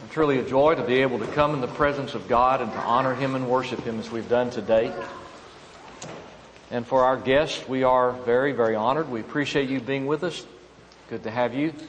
Truly a joy to be able to come in the presence of God and to honor Him and worship Him as we've done today. And for our guests, we are very, very honored. We appreciate you being with us. Good to have you.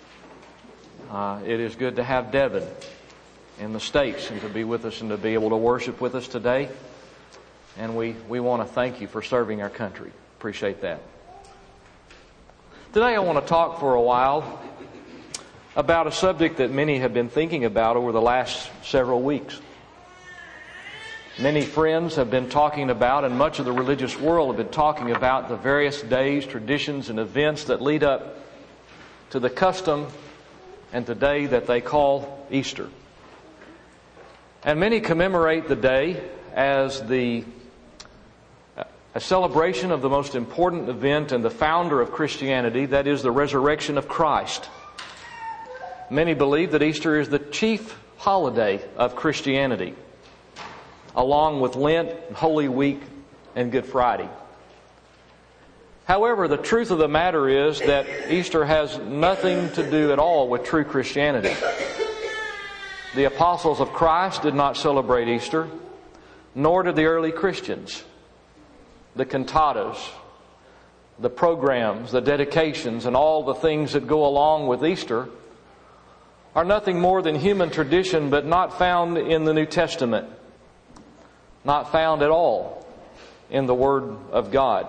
It is good to have Devin in the States and to be with us and to be able to worship with us today. And we want to thank you for serving our country. Appreciate that. Today I want to talk for a while about a subject that many have been thinking about over the last several weeks. Many friends have been talking about, and much of the religious world have been talking about, the various days, traditions, and events that lead up to the custom and the day that they call Easter. And many commemorate the day as a celebration of the most important event and the founder of Christianity, that is the resurrection of Christ. Many believe that Easter is the chief holiday of Christianity, along with Lent, Holy Week, and Good Friday. However, the truth of the matter is that Easter has nothing to do at all with true Christianity. The apostles of Christ did not celebrate Easter, nor did the early Christians. The cantatas, the programs, the dedications, and all the things that go along with Easter are nothing more than human tradition, but not found in the New Testament. Not found at all in the Word of God.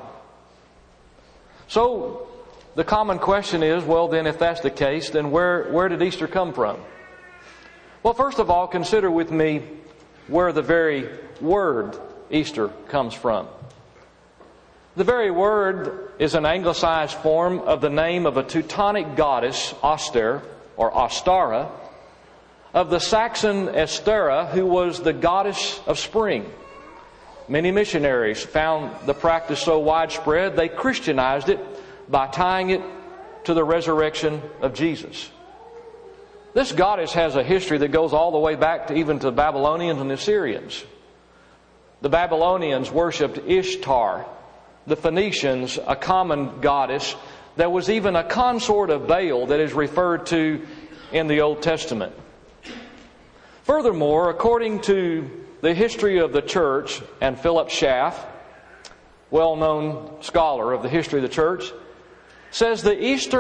So, the common question is, well then, if that's the case, then where did Easter come from? Well, first of all, consider with me where the very word Easter comes from. The very word is an anglicized form of the name of a Teutonic goddess, Auster, or Ostara, of the Saxon Estera, who was the goddess of spring. Many missionaries found the practice so widespread, they Christianized it by tying it to the resurrection of Jesus. This goddess has a history that goes all the way back to even to the Babylonians and the Assyrians. The Babylonians worshipped Ishtar, the Phoenicians a common goddess that was even a consort of Baal that is referred to in the Old Testament. Furthermore, according to the history of the church, and Philip Schaff, well-known scholar of the history of the church, says the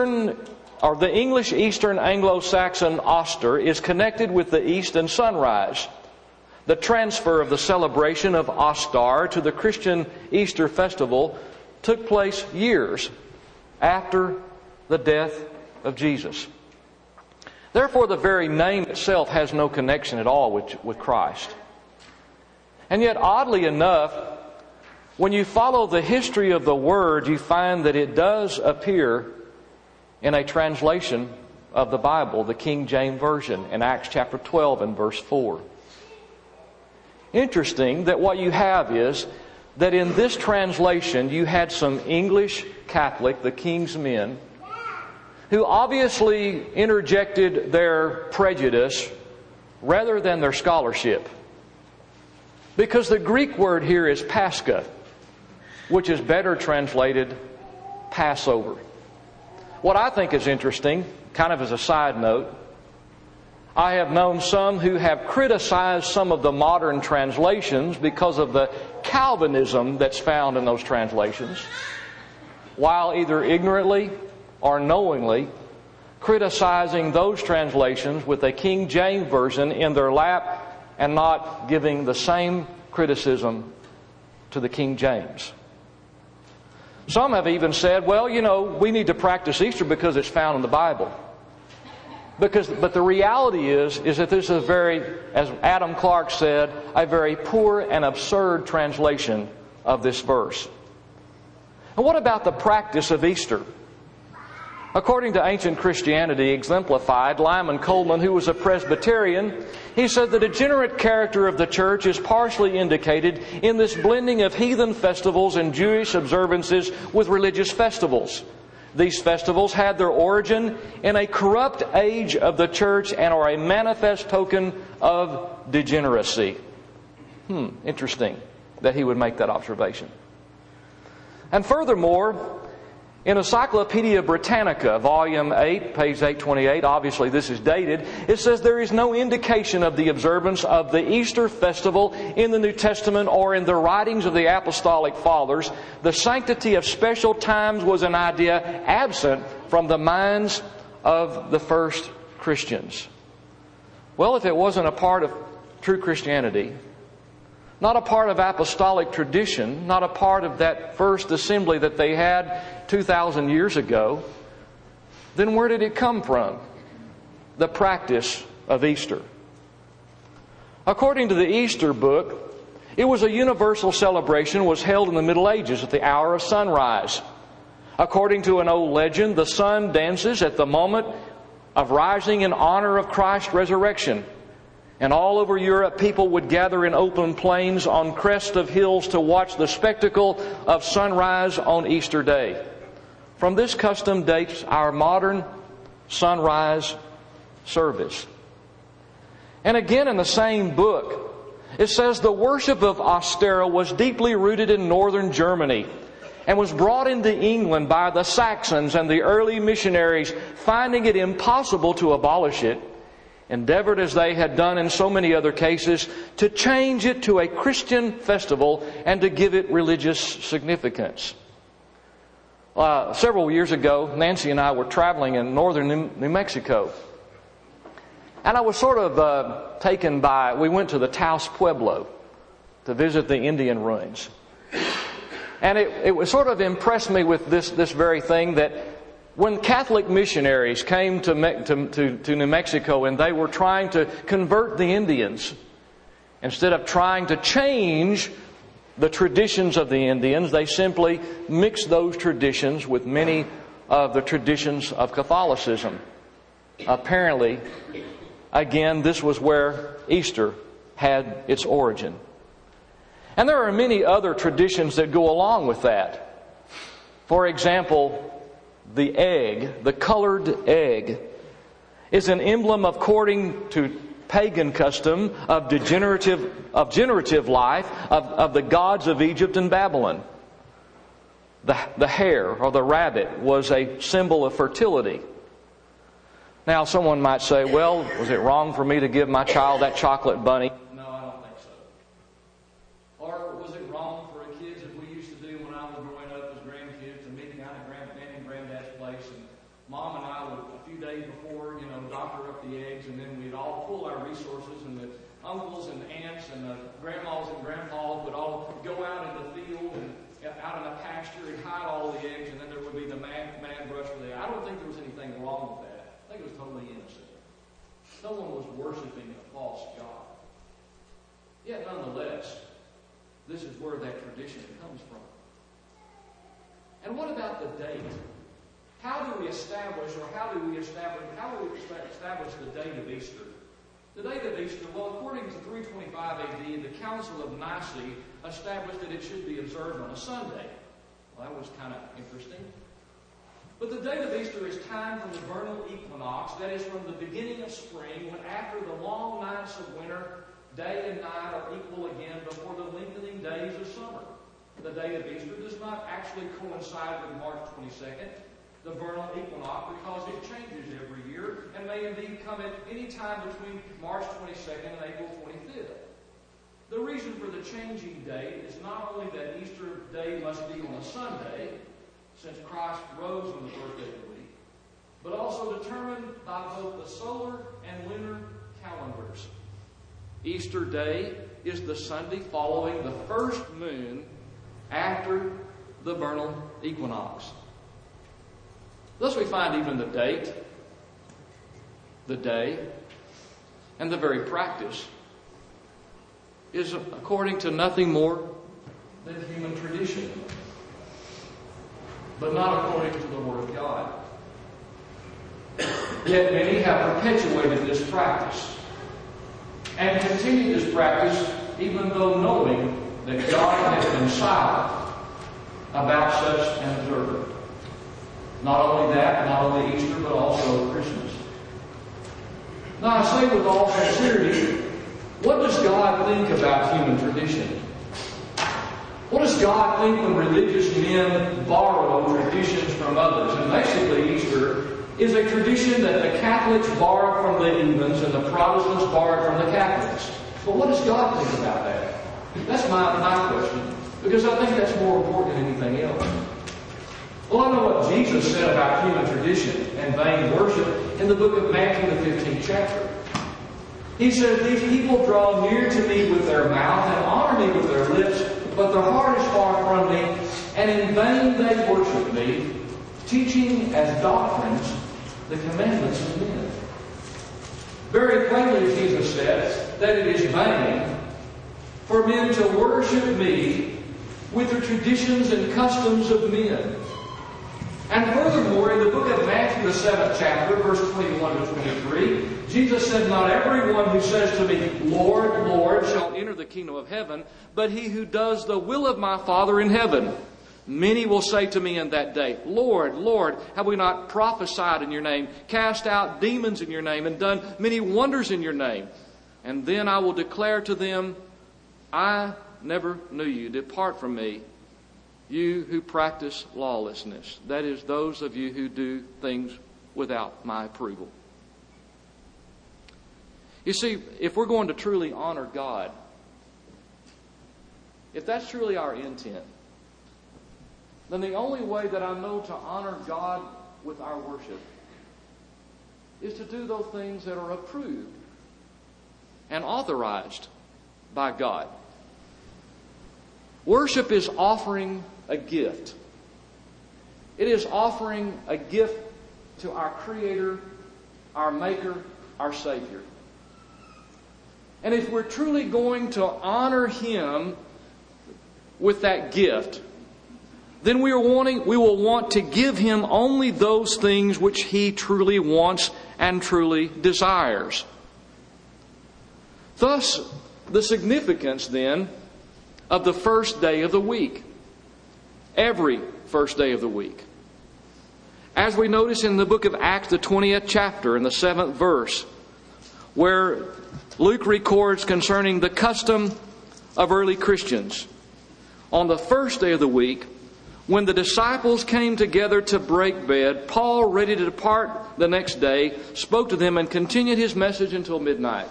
English Eastern Anglo-Saxon Oster is connected with the East and sunrise. The transfer of the celebration of Ostar to the Christian Easter festival took place years after the death of Jesus. Therefore, the very name itself has no connection at all with Christ. And yet, oddly enough, when you follow the history of the Word, you find that it does appear in a translation of the Bible, the King James Version, in Acts chapter 12 and verse 4. Interesting that what you have is that in this translation you had some English Catholic, the King's men, who obviously interjected their prejudice rather than their scholarship. Because the Greek word here is Pascha, which is better translated Passover. What I think is interesting, kind of as a side note, I have known some who have criticized some of the modern translations because of the Calvinism that's found in those translations, while either ignorantly or knowingly criticizing those translations with a King James Version in their lap and not giving the same criticism to the King James. Some have even said, well, we need to practice Easter because it's found in the Bible. But the reality is that this is as Adam Clarke said, a very poor and absurd translation of this verse. And what about the practice of Easter? According to ancient Christianity exemplified, Lyman Coleman, who was a Presbyterian, he said the degenerate character of the church is partially indicated in this blending of heathen festivals and Jewish observances with religious festivals. These festivals had their origin in a corrupt age of the church and are a manifest token of degeneracy. Interesting that he would make that observation. And furthermore, In Encyclopedia Britannica, volume 8, page 828, obviously this is dated, it says there is no indication of the observance of the Easter festival in the New Testament or in the writings of the Apostolic Fathers. The sanctity of special times was an idea absent from the minds of the first Christians. Well, if it wasn't a part of true Christianity, not a part of apostolic tradition, not a part of that first assembly that they had 2,000 years ago, then where did it come from? The practice of Easter. According to the Easter book, it was a universal celebration, was held in the Middle Ages at the hour of sunrise. According to an old legend, the sun dances at the moment of rising in honor of Christ's resurrection. And all over Europe, people would gather in open plains on crests of hills to watch the spectacle of sunrise on Easter Day. From this custom dates our modern sunrise service. And again in the same book, it says the worship of Ostara was deeply rooted in northern Germany and was brought into England by the Saxons, and the early missionaries, finding it impossible to abolish it, endeavored, as they had done in so many other cases, to change it to a Christian festival and to give it religious significance. Several years ago, Nancy and I were traveling in northern New Mexico. And I was sort of taken by, we went to the Taos Pueblo to visit the Indian ruins. And it was sort of impressed me with this very thing, that when Catholic missionaries came to New Mexico and they were trying to convert the Indians, instead of trying to change the traditions of the Indians, they simply mixed those traditions with many of the traditions of Catholicism. Apparently, again, this was where Easter had its origin. And there are many other traditions that go along with that. For example, the egg, the colored egg, is an emblem, according to pagan custom, of generative life of the gods of Egypt and Babylon. The hare or the rabbit was a symbol of fertility. Now, someone might say, well, was it wrong for me to give my child that chocolate bunny? No, I don't think so. Or was it wrong for kids, as we used to do when I was growing up as grandkids, to meet down at Granddad and Granddad's place, and Mom and I would, a few days before, doctor up the eggs, and then we'd all pull our resources, and the uncles and aunts and the grandmas and grandpas would all go out in the field and out in a pasture and hide all the eggs, and then there would be the mad rush for the eggs. I don't think there was anything wrong with that. I think it was totally innocent. No one was worshiping a false god. Yet nonetheless, this is where that tradition comes from. And what about the date? How do we establish the date of Easter? The date of Easter, well, according to 325 AD, the Council of Nicaea established that it should be observed on a Sunday. Well, that was kind of interesting. But the date of Easter is timed from the vernal equinox, that is from the beginning of spring, when after the long nights of winter, day and night are equal again before the lengthening days of summer. The day of Easter does not actually coincide with March 22nd, the vernal equinox, because it changes every year and may indeed come at any time between March 22nd and April 25th. The reason for the changing date is not only that Easter Day must be on a Sunday, since Christ rose on the birthday of the week, but also determined by both the solar and lunar calendars. Easter Day is the Sunday following the first moon after the vernal equinox. Thus we find even the date, the day, and the very practice is according to nothing more than human tradition, but not according to the Word of God. Yet many have perpetuated this practice and continue this practice even though knowing that God has been silent about such an observance. Not only that, not only Easter, but also Christmas. Now I say with all sincerity, what does God think about human tradition? What does does God think when religious men borrow traditions from others? And basically, Easter is a tradition that the Catholics borrowed from the heathens and the Protestants borrowed from the Catholics. But what does God think about that? That's my question, because I think that's more important than anything else. Well, I know what Jesus said about human tradition and vain worship in the book of Matthew, the 15th chapter. He said, "These people draw near to me with their mouth and honor me with their lips, but their heart is far from me, and in vain they worship me, teaching as doctrines the commandments of men." Very plainly, Jesus says that it is vain for men to worship me with the traditions and customs of men. And furthermore, in the book of Matthew, the 7th chapter, verse 21 to 23, Jesus said, "Not everyone who says to me, 'Lord, Lord,' shall enter the kingdom of heaven, but he who does the will of my Father in heaven. Many will say to me in that day, 'Lord, Lord, have we not prophesied in your name, cast out demons in your name, and done many wonders in your name?' And then I will declare to them, 'I never knew you. Depart from me, you who practice lawlessness.'" That is, those of you who do things without my approval. You see, if we're going to truly honor God, if that's truly our intent, then the only way that I know to honor God with our worship is to do those things that are approved and authorized by God. Worship is offering a gift. It is offering a gift to our Creator, our Maker, our Savior. And if we're truly going to honor Him with that gift, then we will want to give Him only those things which He truly wants and truly desires. Thus, the significance then of the first day of the week. Every first day of the week. As we notice in the book of Acts, the 20th chapter and the 7th verse, where Luke records concerning the custom of early Christians. On the first day of the week, when the disciples came together to break bread, Paul, ready to depart the next day, spoke to them and continued his message until midnight.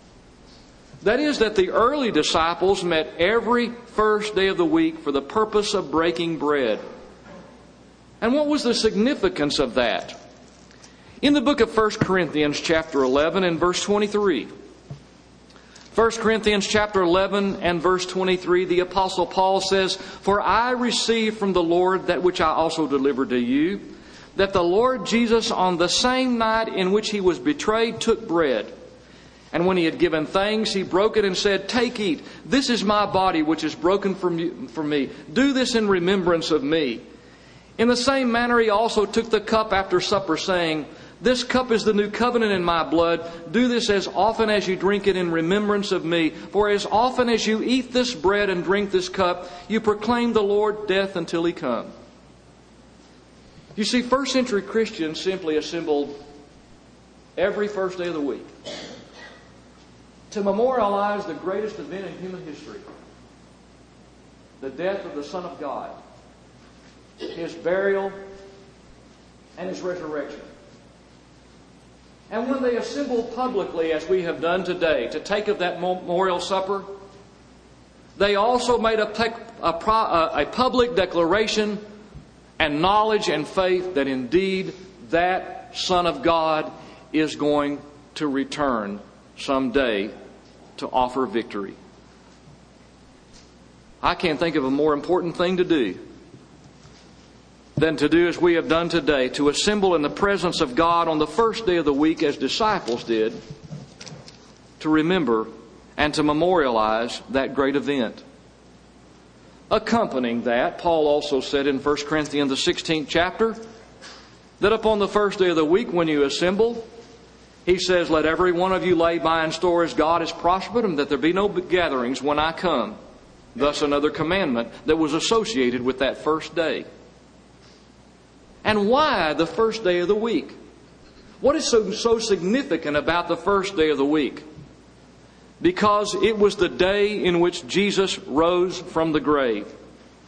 That is, that the early disciples met every first day of the week for the purpose of breaking bread. And what was the significance of that? In the book of 1 Corinthians chapter 11 and verse 23. 1 Corinthians chapter 11 and verse 23, the Apostle Paul says, "For I received from the Lord that which I also delivered to you, that the Lord Jesus on the same night in which He was betrayed took bread. And when He had given thanks, He broke it and said, 'Take, eat. This is my body which is broken for me. Do this in remembrance of me.' In the same manner He also took the cup after supper, saying, 'This cup is the new covenant in my blood. Do this as often as you drink it in remembrance of me. For as often as you eat this bread and drink this cup, you proclaim the Lord's death until He come.'" You see, first century Christians simply assembled every first day of the week to memorialize the greatest event in human history, the death of the Son of God, His burial, and His resurrection. And when they assembled publicly, as we have done today, to take of that memorial supper, they also made a public declaration and knowledge and faith that indeed that Son of God is going to return someday to offer victory. I can't think of a more important thing to do than to do as we have done today, to assemble in the presence of God on the first day of the week as disciples did, to remember and to memorialize that great event. Accompanying that, Paul also said in 1 Corinthians the 16th chapter, that upon the first day of the week when you assemble, he says, "Let every one of you lay by in store as God has prospered, and that there be no gatherings when I come." Thus another commandment that was associated with that first day. And why the first day of the week? What is so significant about the first day of the week? Because it was the day in which Jesus rose from the grave.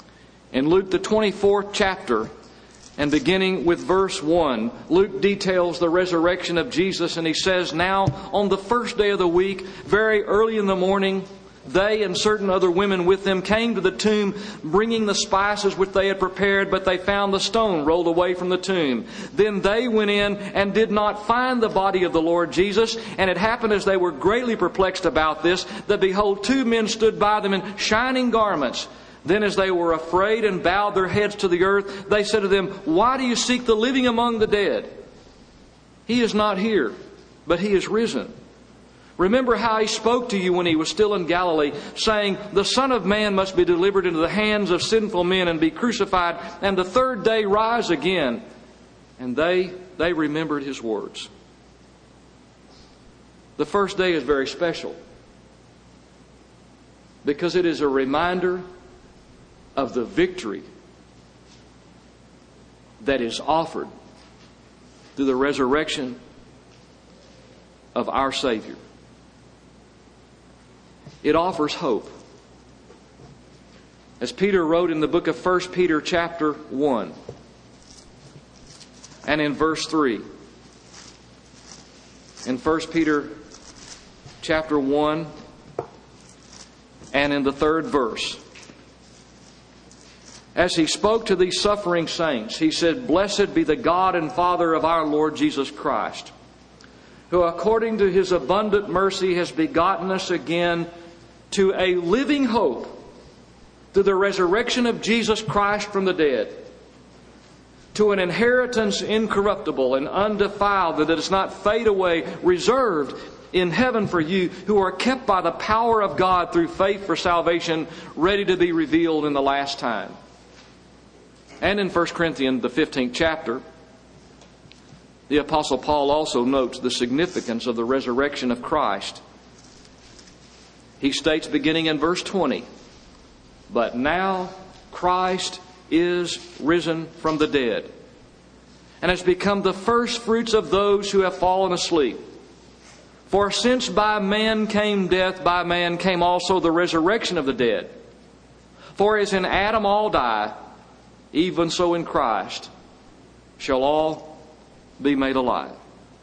In Luke the 24th chapter, and beginning with verse 1, Luke details the resurrection of Jesus, and he says, "Now on the first day of the week, very early in the morning, they and certain other women with them came to the tomb, bringing the spices which they had prepared, but they found the stone rolled away from the tomb. Then they went in and did not find the body of the Lord Jesus. And it happened, as they were greatly perplexed about this, that behold, two men stood by them in shining garments. Then as they were afraid and bowed their heads to the earth, they said to them, 'Why do you seek the living among the dead? He is not here, but He is risen. Remember how He spoke to you when He was still in Galilee, saying, the Son of Man must be delivered into the hands of sinful men and be crucified, and the third day rise again.' And they remembered His words." The first day is very special because it is a reminder of the victory that is offered through the resurrection of our Savior. It offers hope. As Peter wrote in the book of 1 Peter chapter 1 and in verse 3. In 1 Peter chapter 1 and in the 3rd verse. As he spoke to these suffering saints, he said, "Blessed be the God and Father of our Lord Jesus Christ, who according to His abundant mercy has begotten us again to a living hope through the resurrection of Jesus Christ from the dead, to an inheritance incorruptible and undefiled, that does not fade away, reserved in heaven for you, who are kept by the power of God through faith for salvation, ready to be revealed in the last time." And in 1 Corinthians, the 15th chapter, the Apostle Paul also notes the significance of the resurrection of Christ. He states, beginning in verse 20, "But now Christ is risen from the dead, and has become the first fruits of those who have fallen asleep. For since by man came death, by man came also the resurrection of the dead. For as in Adam all die, even so in Christ shall all be made alive."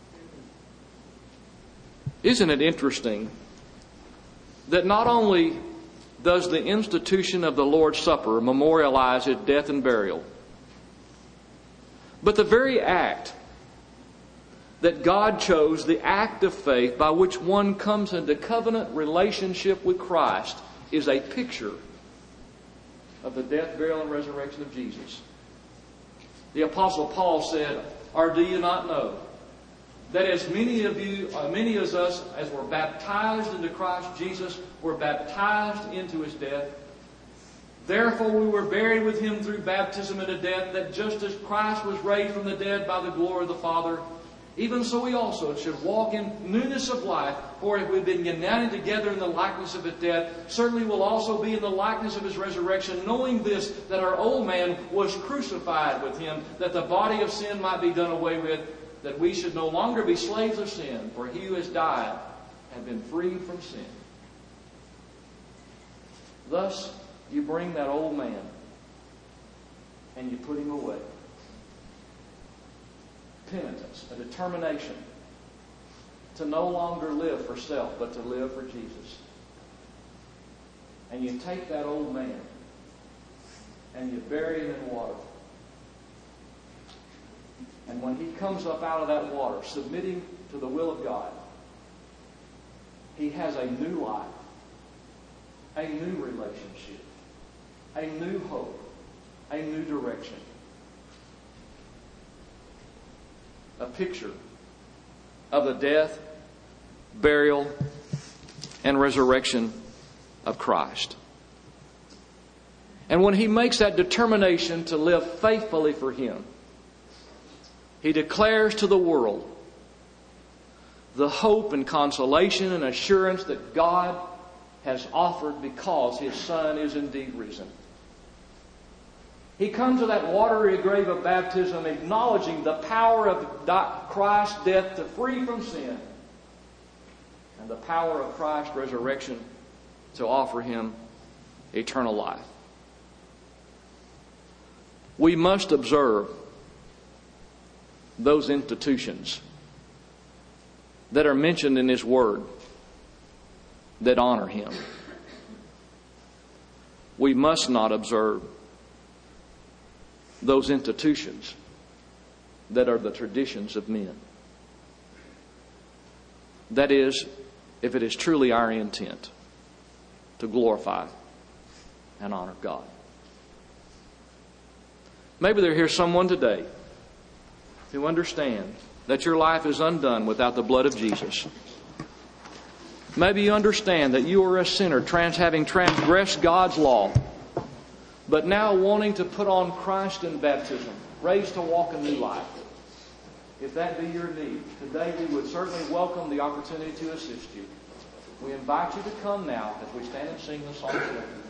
Isn't it interesting that not only does the institution of the Lord's Supper memorialize His death and burial, but the very act that God chose, the act of faith by which one comes into covenant relationship with Christ, is a picture of the death, burial, and resurrection of Jesus. The Apostle Paul said, "Or do you not know that as many as us as were baptized into Christ Jesus were baptized into His death? Therefore we were buried with Him through baptism into death, that just as Christ was raised from the dead by the glory of the Father, even so we also should walk in newness of life. For if we've been united together in the likeness of His death, certainly we'll also be in the likeness of His resurrection, knowing this, that our old man was crucified with Him, that the body of sin might be done away with, that we should no longer be slaves of sin, for He who has died hath been freed from sin." Thus, you bring that old man and you put him away. Penitence, a determination to no longer live for self, but to live for Jesus. And you take that old man and you bury him in water. And when he comes up out of that water, submitting to the will of God, he has a new life, a new relationship, a new hope, a new direction. A picture of the death, burial, and resurrection of Christ. And when he makes that determination to live faithfully for Him, he declares to the world the hope and consolation and assurance that God has offered because His Son is indeed risen. He comes to that watery grave of baptism acknowledging the power of Christ's death to free from sin and the power of Christ's resurrection to offer him eternal life. We must observe those institutions that are mentioned in His Word that honor Him. We must not observe those institutions that are the traditions of men. That is, if it is truly our intent to glorify and honor God. Maybe there's someone today who understands that your life is undone without the blood of Jesus. Maybe you understand that you are a sinner, having transgressed God's law, but now wanting to put on Christ in baptism, raised to walk a new life. If that be your need, today we would certainly welcome the opportunity to assist you. We invite you to come now as we stand and sing the song together.